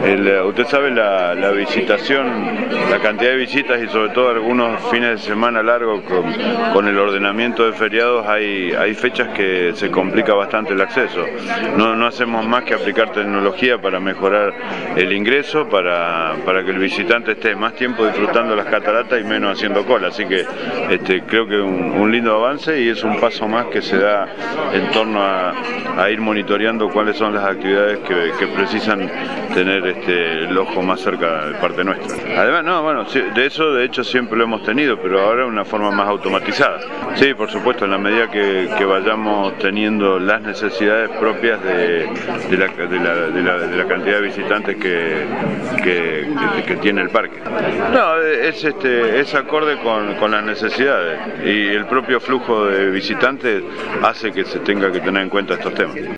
Usted sabe la visitación, la cantidad de visitas y sobre todo algunos fines de semana largos con el ordenamiento de feriados hay fechas que se complica bastante el acceso. No hacemos más que aplicar tecnología para mejorar el ingreso, para que el visitante esté más tiempo disfrutando las cataratas y menos haciendo cola. Así que creo que un lindo avance y es un paso más que se da en torno a ir monitoreando cuáles son las actividades que precisan tener el ojo más cerca de parte nuestra. Además, de eso de hecho siempre lo hemos tenido, pero ahora de una forma más automatizada. Sí, por supuesto, en la medida que vayamos teniendo las necesidades propias de la cantidad de visitantes que tiene el parque. No, es acorde con las necesidades y el propio flujo de visitantes hace que se tenga que tener en cuenta estos temas.